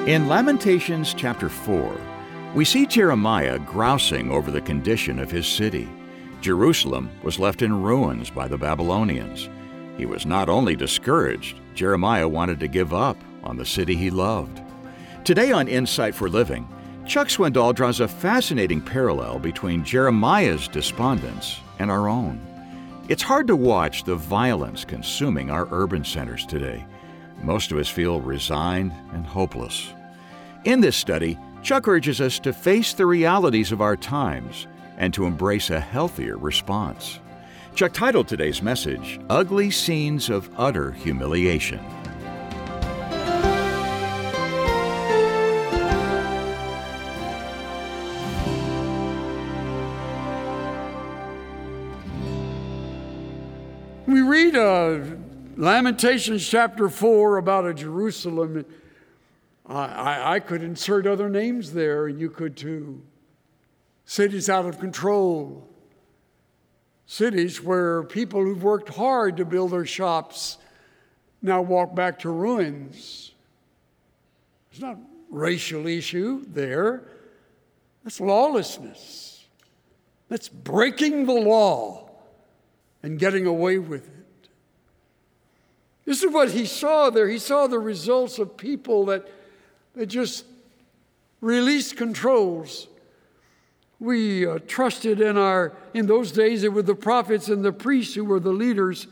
In Lamentations chapter 4, we see Jeremiah grousing over the condition of his city. Jerusalem was left in ruins by the Babylonians. He was not only discouraged, Jeremiah wanted to give up on the city he loved. Today on Insight for Living, Chuck Swindoll draws a fascinating parallel between Jeremiah's despondence and our own. It's hard to watch the violence consuming our urban centers today. Most of us feel resigned and hopeless. In this study, Chuck urges us to face the realities of our times and to embrace a healthier response. Chuck titled today's message, Ugly Scenes of Utter Humiliation. We read Lamentations chapter 4 about a Jerusalem. I could insert other names there, and you could too. Cities out of control. Cities where people who've worked hard to build their shops now walk back to ruins. It's not a racial issue there. That's lawlessness. That's breaking the law and getting away with it. This is what he saw there. He saw the results of people that just released controls. We trusted in those days, it were the prophets and the priests who were the leaders.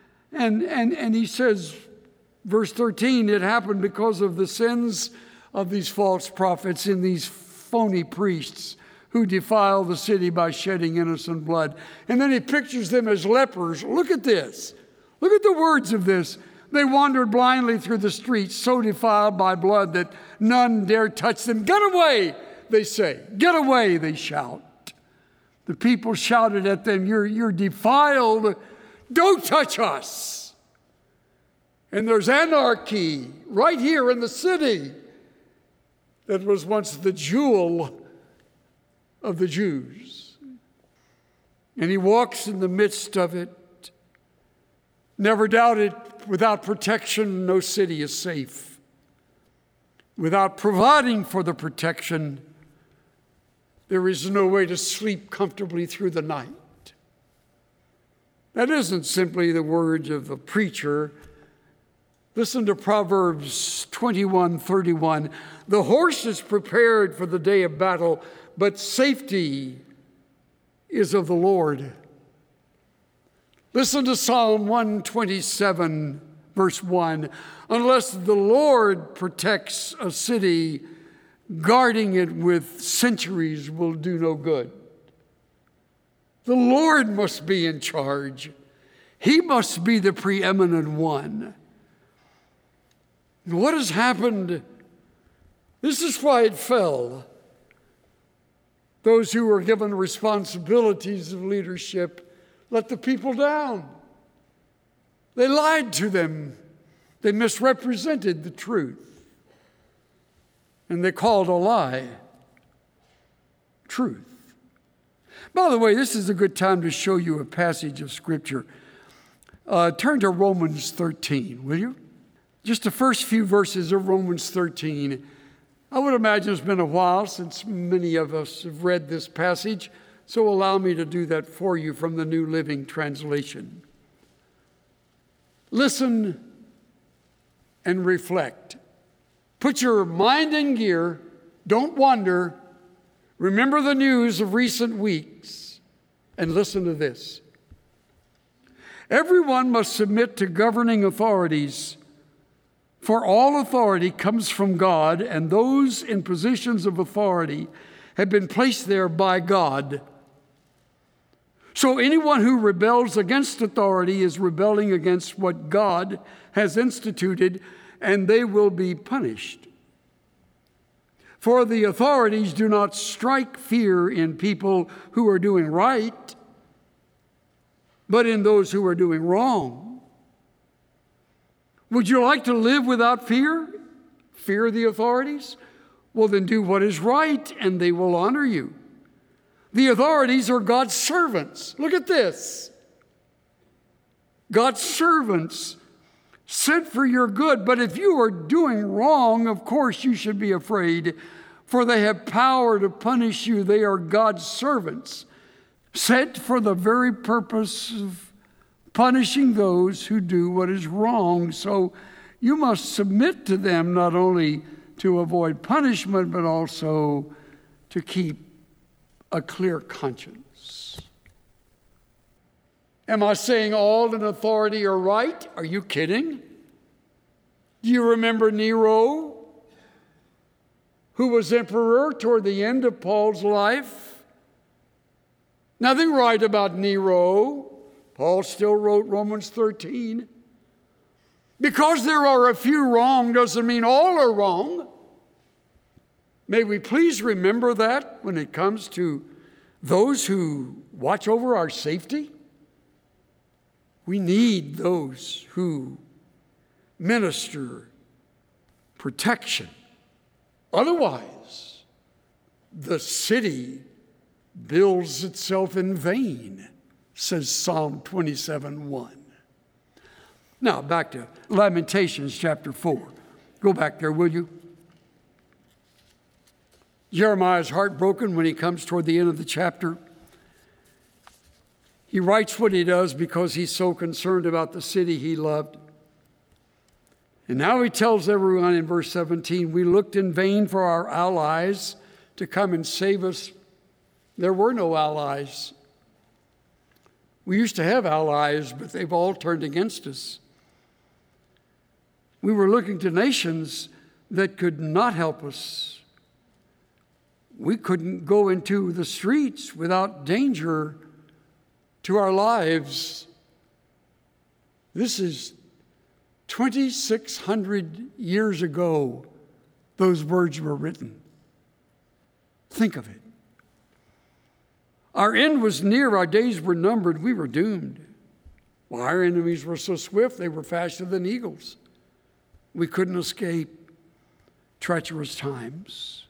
And he says, verse 13, it happened because of the sins of these false prophets and these phony priests who defile the city by shedding innocent blood. And then he pictures them as lepers. Look at this. Look at the words of this. They wandered blindly through the streets, so defiled by blood that none dare touch them. Get away, they say. Get away, they shout. The people shouted at them, you're defiled. Don't touch us. And there's anarchy right here in the city that was once the jewel of the Jews. And he walks in the midst of it. Never doubted, without protection, no city is safe. Without providing for the protection, there is no way to sleep comfortably through the night. That isn't simply the words of the preacher. Listen to Proverbs 21:31. The horse is prepared for the day of battle, but safety is of the Lord. Listen to Psalm 127, verse 1. Unless the Lord protects a city, guarding it with centuries will do no good. The Lord must be in charge. He must be the preeminent one. And what has happened? This is why it fell. Those who were given responsibilities of leadership let the people down. They lied to them. They misrepresented the truth. And they called a lie truth. By the way, this is a good time to show you a passage of Scripture. Turn to Romans 13, will you? Just the first few verses of Romans 13. I would imagine it's been a while since many of us have read this passage, so allow me to do that for you from the New Living Translation. Listen and reflect. Put your mind in gear. Don't wander. Remember the news of recent weeks and listen to this. Everyone must submit to governing authorities, for all authority comes from God, and those in positions of authority have been placed there by God. So anyone who rebels against authority is rebelling against what God has instituted, and they will be punished. For the authorities do not strike fear in people who are doing right, but in those who are doing wrong. Would you like to live without fear? Fear the authorities? Well, then do what is right, and they will honor you. The authorities are God's servants. Look at this. God's servants sent for your good. But if you are doing wrong, of course you should be afraid, for they have power to punish you. They are God's servants, sent for the very purpose of punishing those who do what is wrong. So you must submit to them, not only to avoid punishment, but also to keep a clear conscience. Am I saying all in authority are right? Are you kidding? Do you remember Nero, who was emperor toward the end of Paul's life? Nothing right about Nero. Paul still wrote Romans 13. Because there are a few wrong doesn't mean all are wrong. May we please remember that when it comes to those who watch over our safety. We need those who minister protection. Otherwise, the city builds itself in vain, says Psalm 27:1. Now, back to Lamentations chapter 4. Go back there, will you? Jeremiah's heartbroken when he comes toward the end of the chapter. He writes what he does because he's so concerned about the city he loved. And now he tells everyone in verse 17, we looked in vain for our allies to come and save us. There were no allies. We used to have allies, but they've all turned against us. We were looking to nations that could not help us. We couldn't go into the streets without danger to our lives. This is 2,600 years ago, those words were written. Think of it. Our end was near, our days were numbered, we were doomed. Well, our enemies were so swift, they were faster than eagles. We couldn't escape treacherous times.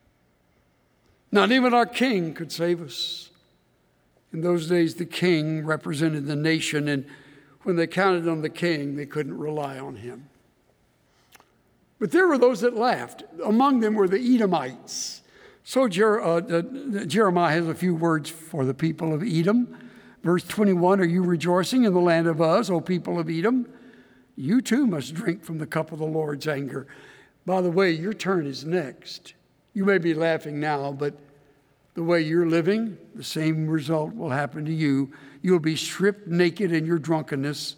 Not even our king could save us. In those days, the king represented the nation, and when they counted on the king, they couldn't rely on him. But there were those that laughed. Among them were the Edomites. So Jeremiah has a few words for the people of Edom. Verse 21, are you rejoicing in the land of Uz, O people of Edom? You too must drink from the cup of the Lord's anger. By the way, your turn is next. You may be laughing now, but the way you're living, the same result will happen to you. You'll be stripped naked in your drunkenness.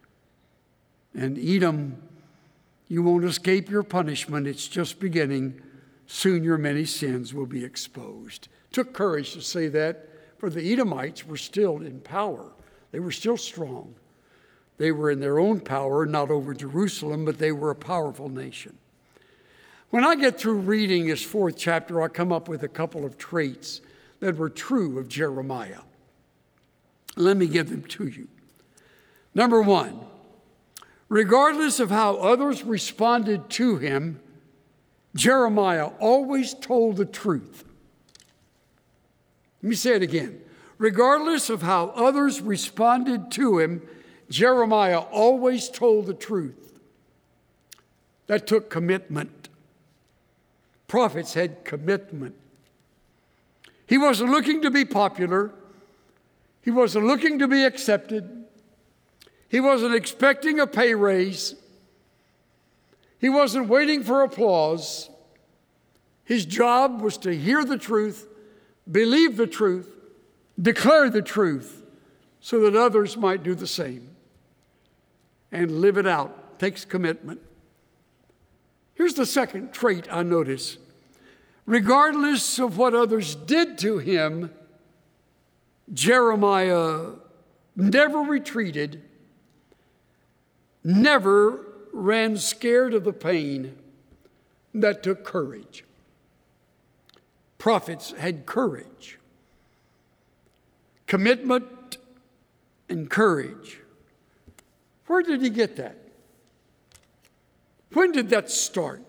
And Edom, you won't escape your punishment. It's just beginning. Soon your many sins will be exposed. It took courage to say that, for the Edomites were still in power. They were still strong. They were in their own power, not over Jerusalem, but they were a powerful nation. When I get through reading this 4th chapter, I come up with a couple of traits that were true of Jeremiah. Let me give them to you. Number 1, regardless of how others responded to him, Jeremiah always told the truth. Let me say it again. Regardless of how others responded to him, Jeremiah always told the truth. That took commitment. Prophets had commitment. He wasn't looking to be popular. He wasn't looking to be accepted. He wasn't expecting a pay raise. He wasn't waiting for applause. His job was to hear the truth, believe the truth, declare the truth, so that others might do the same and live it out. Takes commitment. Here's the second trait I notice. Regardless of what others did to him, Jeremiah never retreated, never ran scared of the pain. That took courage. Prophets had courage, commitment, and courage. Where did he get that? When did that start?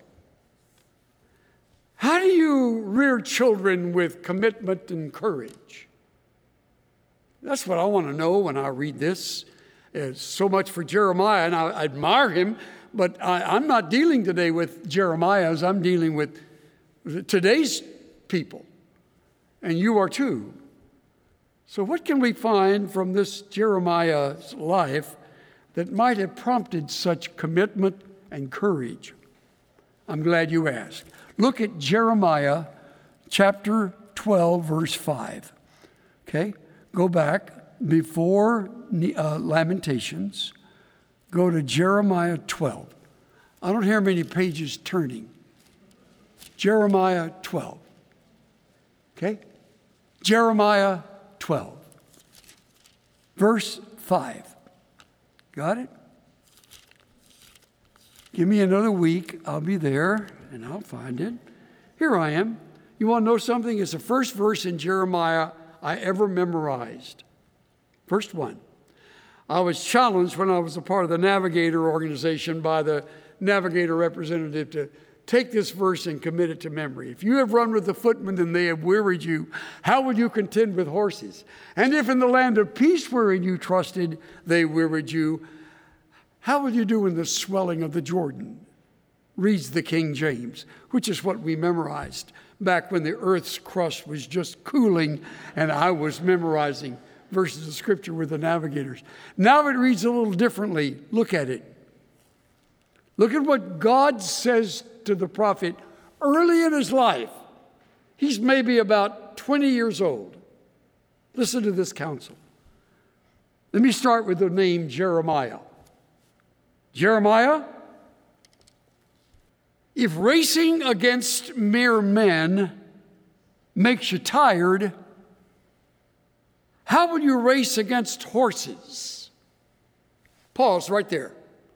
How do you rear children with commitment and courage? That's what I want to know when I read this. So much for Jeremiah, and I admire him, but I'm not dealing today with Jeremiah's. I'm dealing with today's people, and you are too. So what can we find from this Jeremiah's life that might have prompted such commitment and courage? I'm glad you asked. Look at Jeremiah chapter 12, verse 5. Okay? Go back before Lamentations. Go to Jeremiah 12. I don't hear many pages turning. Jeremiah 12. Okay? Jeremiah 12. Verse 5. Got it? Give me another week. I'll be there, and I'll find it. Here I am. You want to know something? It's the first verse in Jeremiah I ever memorized. First one. I was challenged when I was a part of the Navigator organization by the Navigator representative to take this verse and commit it to memory. If you have run with the footmen and they have wearied you, how will you contend with horses? And if in the land of peace wherein you trusted they wearied you, how will you do in the swelling of the Jordan? Reads the King James, which is what we memorized back when the earth's crust was just cooling and I was memorizing verses of Scripture with the Navigators. Now it reads a little differently. Look at it. Look at what God says to the prophet early in his life. He's maybe about 20 years old. Listen to this counsel. Let me start with the name Jeremiah. Jeremiah, if racing against mere men makes you tired, how will you race against horses? Pause right there.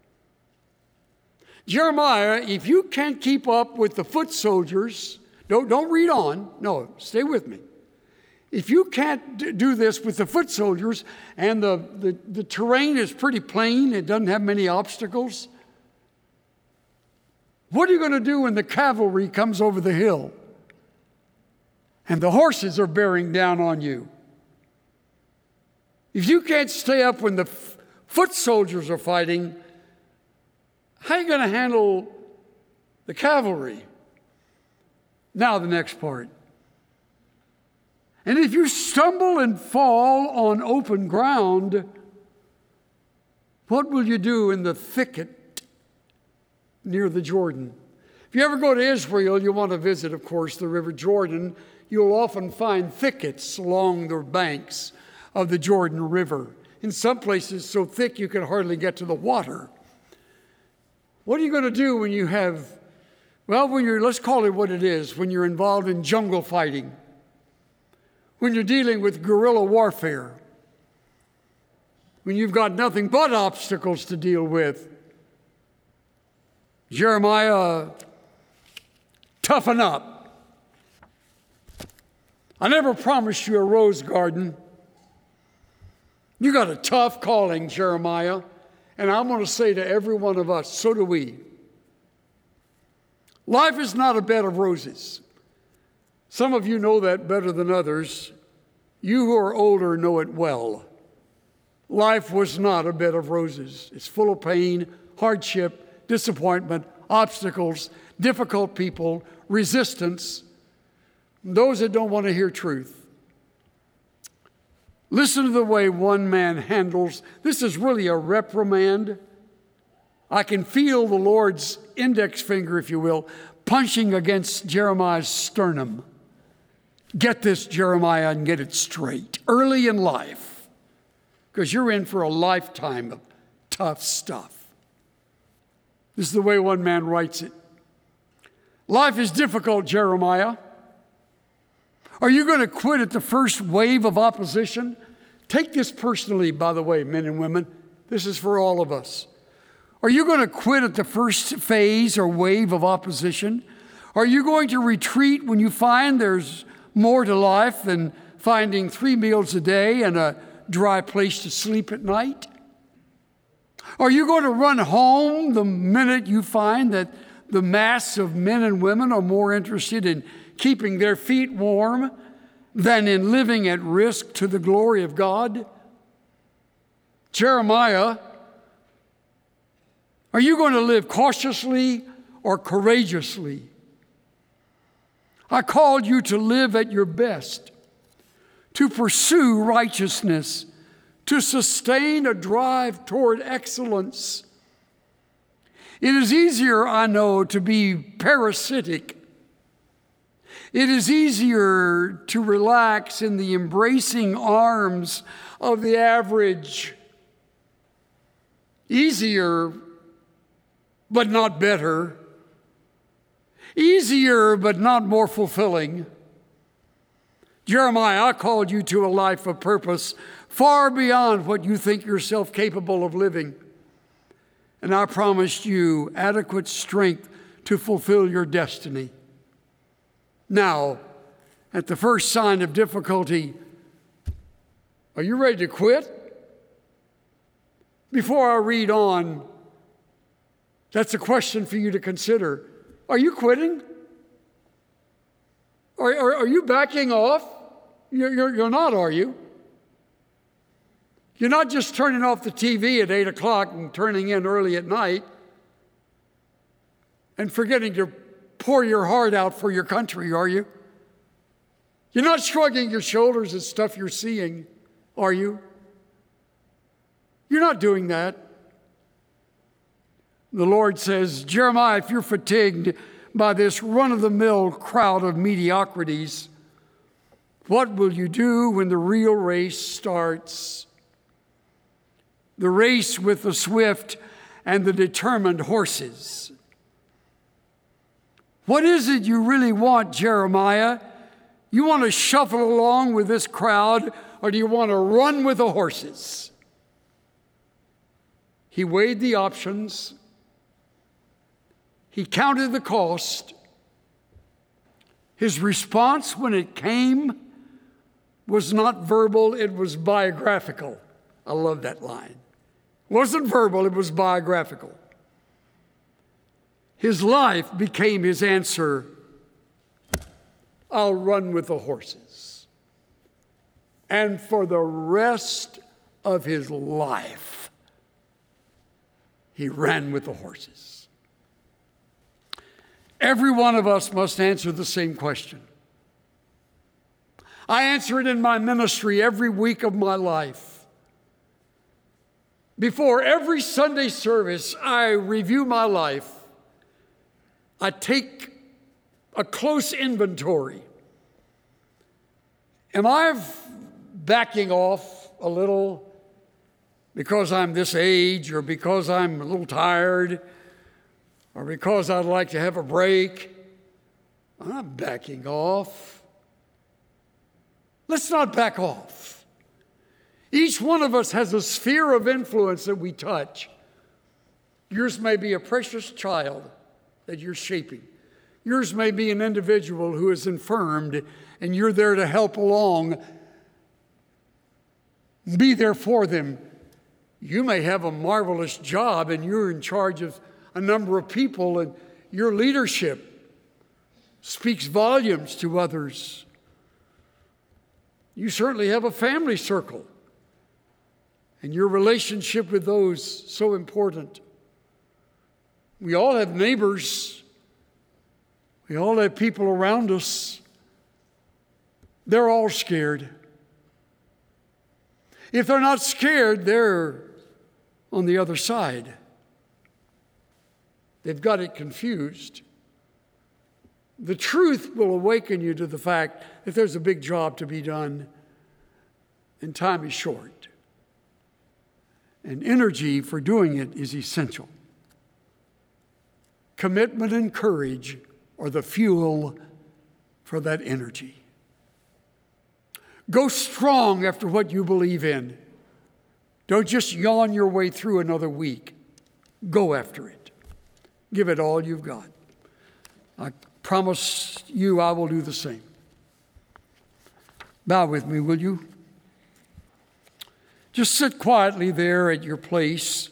Jeremiah, if you can't keep up with the foot soldiers, don't read on. No, stay with me. If you can't do this with the foot soldiers and the terrain is pretty plain, it doesn't have many obstacles, what are you going to do when the cavalry comes over the hill and the horses are bearing down on you? If you can't stay up when the foot soldiers are fighting, how are you going to handle the cavalry? Now the next part. And if you stumble and fall on open ground, what will you do in the thicket near the Jordan? If you ever go to Israel, you want to visit, of course, the River Jordan. You'll often find thickets along the banks of the Jordan River. In some places, so thick you can hardly get to the water. What are you going to do when you have, let's call it what it is, when you're involved in jungle fighting? When you're dealing with guerrilla warfare, when you've got nothing but obstacles to deal with? Jeremiah, toughen up. I never promised you a rose garden. You got a tough calling, Jeremiah, and I'm going to say to every one of us, so do we. Life is not a bed of roses. Some of you know that better than others. You who are older know it well. Life was not a bed of roses. It's full of pain, hardship, disappointment, obstacles, difficult people, resistance, those that don't want to hear truth. Listen to the way one man handles. This is really a reprimand. I can feel the Lord's index finger, if you will, punching against Jeremiah's sternum. Get this, Jeremiah, and get it straight. Early in life, because you're in for a lifetime of tough stuff. This is the way one man writes it. Life is difficult, Jeremiah. Are you going to quit at the first wave of opposition? Take this personally, by the way, men and women. This is for all of us. Are you going to quit at the first phase or wave of opposition? Are you going to retreat when you find there's more to life than finding 3 meals a day and a dry place to sleep at night? Are you going to run home the minute you find that the mass of men and women are more interested in keeping their feet warm than in living at risk to the glory of God? Jeremiah, are you going to live cautiously or courageously? I called you to live at your best, to pursue righteousness, to sustain a drive toward excellence. It is easier, I know, to be parasitic. It is easier to relax in the embracing arms of the average. Easier, but not better. Easier, but not more fulfilling. Jeremiah, I called you to a life of purpose far beyond what you think yourself capable of living. And I promised you adequate strength to fulfill your destiny. Now, at the first sign of difficulty, are you ready to quit? Before I read on, that's a question for you to consider. Are you quitting? Are you backing off? You're not, are you? You're not just turning off the TV at 8 o'clock and turning in early at night and forgetting to pour your heart out for your country, are you? You're not shrugging your shoulders at stuff you're seeing, are you? You're not doing that. The Lord says, Jeremiah, if you're fatigued by this run-of-the-mill crowd of mediocrities, what will you do when the real race starts? The race with the swift and the determined horses. What is it you really want, Jeremiah? You want to shuffle along with this crowd, or do you want to run with the horses? He weighed the options. He counted the cost. His response when it came was not verbal, it was biographical. I love that line. It wasn't verbal, it was biographical. His life became his answer. I'll run with the horses. And for the rest of his life, he ran with the horses. Every one of us must answer the same question. I answer it in my ministry every week of my life. Before every Sunday service, I review my life. I take a close inventory. Am I backing off a little because I'm this age, or because I'm a little tired, or because I'd like to have a break? I'm not backing off. Let's not back off. Each one of us has a sphere of influence that we touch. Yours may be a precious child that you're shaping. Yours may be an individual who is infirmed, and you're there to help along. Be there for them. You may have a marvelous job, and you're in charge of a number of people, and your leadership speaks volumes to others. You certainly have a family circle, and your relationship with those so important. We all have neighbors. We all have people around us. They're all scared. If they're not scared, they're on the other side. They've got it confused. The truth will awaken you to the fact that there's a big job to be done, and time is short. And energy for doing it is essential. Commitment and courage are the fuel for that energy. Go strong after what you believe in. Don't just yawn your way through another week. Go after it. Give it all you've got. I promise you I will do the same. Bow with me, will you? Just sit quietly there at your place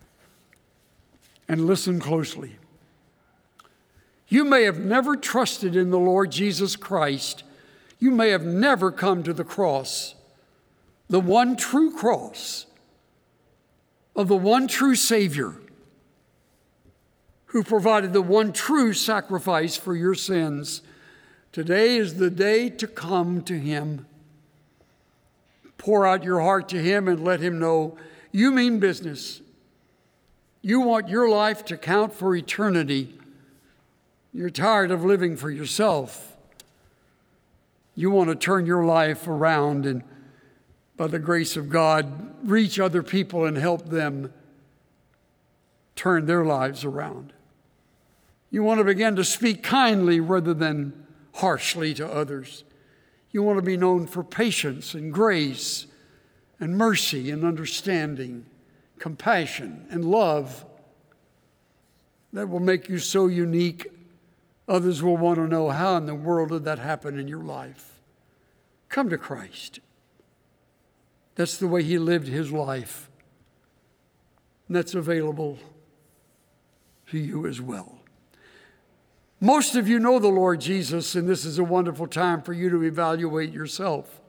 and listen closely. You may have never trusted in the Lord Jesus Christ. You may have never come to the cross, the one true cross. of the one true Savior who provided the one true sacrifice for your sins. Today is the day to come to Him. Pour out your heart to Him and let Him know you mean business. You want your life to count for eternity. You're tired of living for yourself. You want to turn your life around and, by the grace of God, reach other people and help them turn their lives around. You want to begin to speak kindly rather than harshly to others. You want to be known for patience and grace and mercy and understanding, compassion and love. That will make you so unique, others will want to know how in the world did that happen in your life. Come to Christ. That's the way He lived His life. And that's available to you as well. Most of you know the Lord Jesus, and this is a wonderful time for you to evaluate yourself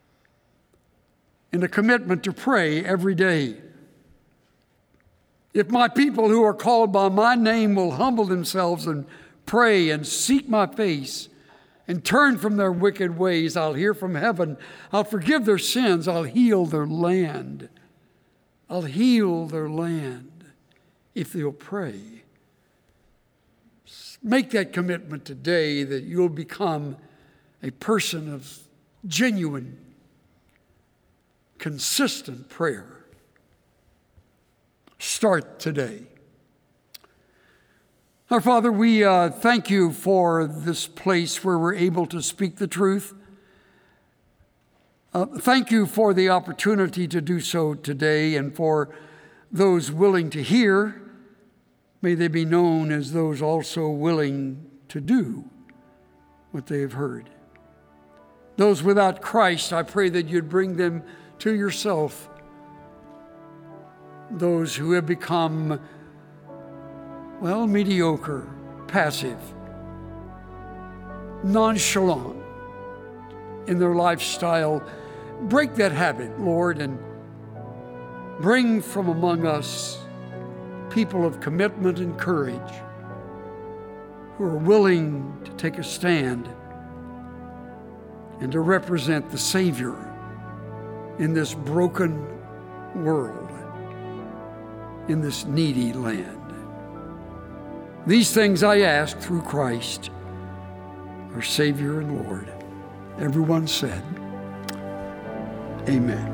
in a commitment to pray every day. If my people who are called by my name will humble themselves and pray and seek my face and turn from their wicked ways, I'll hear from heaven. I'll forgive their sins. I'll heal their land. I'll heal their land if they'll pray. Make that commitment today that you'll become a person of genuine, consistent prayer. Start today. Our Father, we thank you for this place where we're able to speak the truth. Thank you for the opportunity to do so today, and for those willing to hear. May they be known as those also willing to do what they have heard. Those without Christ, I pray that you'd bring them to yourself. Those who have become, mediocre, passive, nonchalant in their lifestyle, break that habit, Lord, and bring from among us people of commitment and courage who are willing to take a stand and to represent the Savior in this broken world, in this needy land. These things I ask through Christ, our Savior and Lord. Everyone said, Amen.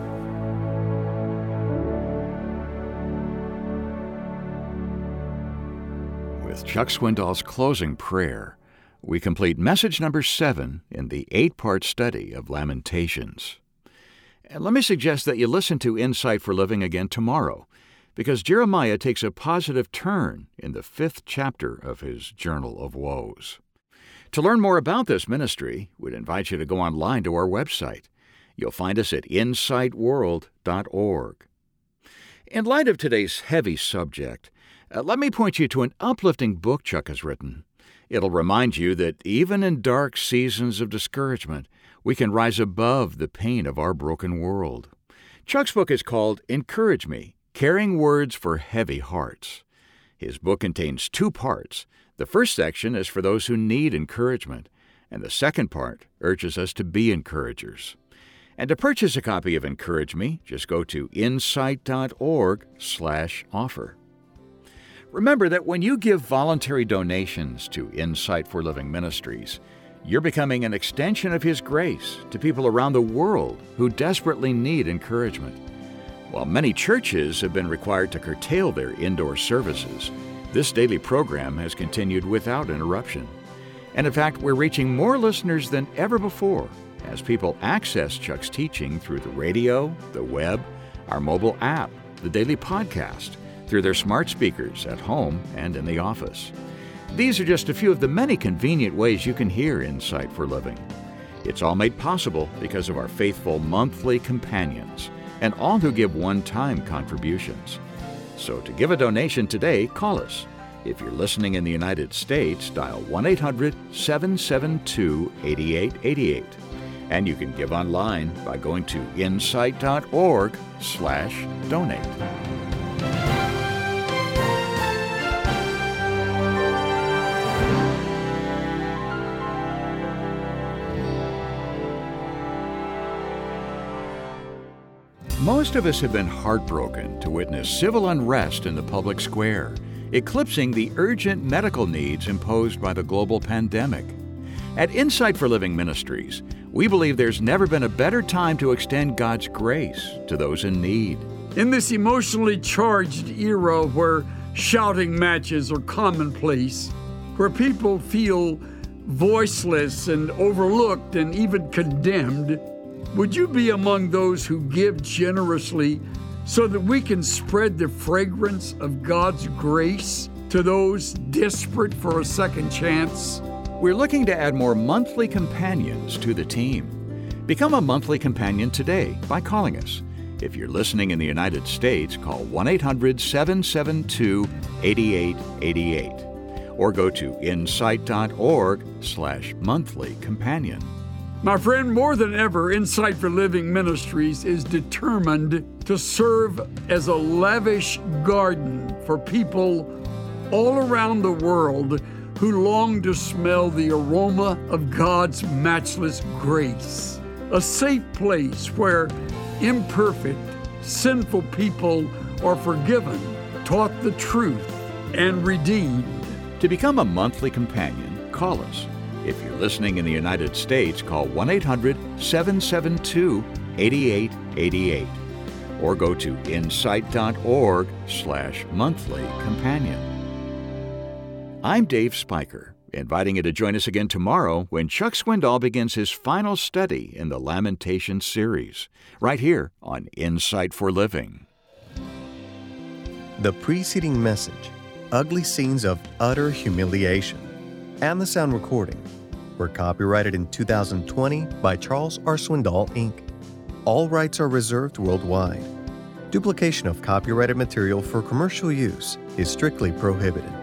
With Chuck Swindoll's closing prayer, we complete message number 7 in the 8-part study of Lamentations. And let me suggest that you listen to Insight for Living again tomorrow, because Jeremiah takes a positive turn in the 5th chapter of his Journal of Woes. To learn more about this ministry, we'd invite you to go online to our website. You'll find us at insightworld.org. In light of today's heavy subject, let me point you to an uplifting book Chuck has written. It'll remind you that even in dark seasons of discouragement, we can rise above the pain of our broken world. Chuck's book is called Encourage Me, Caring Words for Heavy Hearts. His book contains 2 parts. The first section is for those who need encouragement, and the second part urges us to be encouragers. And to purchase a copy of Encourage Me, just go to insight.org/offer. Remember that when you give voluntary donations to Insight for Living Ministries, you're becoming an extension of His grace to people around the world who desperately need encouragement. While many churches have been required to curtail their indoor services, this daily program has continued without interruption. And in fact, we're reaching more listeners than ever before as people access Chuck's teaching through the radio, the web, our mobile app, the daily podcast, through their smart speakers at home and in the office. These are just a few of the many convenient ways you can hear Insight for Living. It's all made possible because of our faithful monthly companions and all who give one-time contributions. So to give a donation today, call us. If you're listening in the United States, dial 1-800-772-8888. And you can give online by going to insight.org/donate. Most of us have been heartbroken to witness civil unrest in the public square, eclipsing the urgent medical needs imposed by the global pandemic. At Insight for Living Ministries, we believe there's never been a better time to extend God's grace to those in need. In this emotionally charged era where shouting matches are commonplace, where people feel voiceless and overlooked and even condemned, would you be among those who give generously so that we can spread the fragrance of God's grace to those desperate for a second chance? We're looking to add more monthly companions to the team. Become a monthly companion today by calling us. If you're listening in the United States, call 1-800-772-8888 or go to insight.org/monthly companion. My friend, more than ever, Insight for Living Ministries is determined to serve as a lavish garden for people all around the world who long to smell the aroma of God's matchless grace. A safe place where imperfect, sinful people are forgiven, taught the truth, and redeemed. To become a monthly companion, call us. If you're listening in the United States, call 1-800-772-8888 or go to insight.org/monthly companion. I'm Dave Spiker, inviting you to join us again tomorrow when Chuck Swindoll begins his final study in the Lamentations series, right here on Insight for Living. The preceding message, Ugly Scenes of Utter Humiliation, and the sound recording were copyrighted in 2020 by Charles R. Swindoll, Inc. All rights are reserved worldwide. Duplication of copyrighted material for commercial use is strictly prohibited.